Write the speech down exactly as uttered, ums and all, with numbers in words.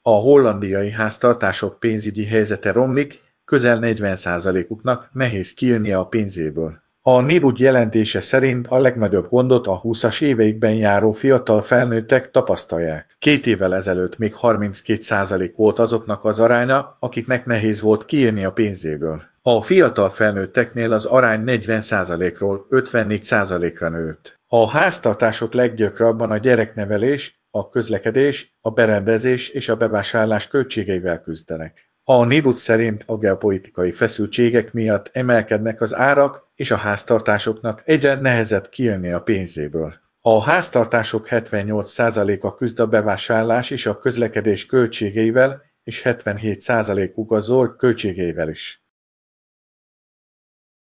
A hollandiai háztartások pénzügyi helyzete romlik, közel negyven százalékuknak nehéz kijönnie a pénzéből. A Nébud jelentése szerint a legnagyobb gondot a húszas éveikben járó fiatal felnőttek tapasztalják. Két évvel ezelőtt még harminckét százalék volt azoknak az aránya, akiknek nehéz volt kijönni a pénzéből. A fiatal felnőtteknél az arány negyven százalékról ötvennégy százalékra nőtt. A háztartások leggyakrabban a gyereknevelés, a közlekedés, a berendezés és a bevásárlás költségeivel küzdenek. A Nébud szerint a geopolitikai feszültségek miatt emelkednek az árak, és a háztartásoknak egyre nehezebb kijönni a pénzéből. A háztartások hetvennyolc százaléka küzd a bevásárlás és a közlekedés költségeivel, és hetvenhét százalékuk a zöld költségeivel is.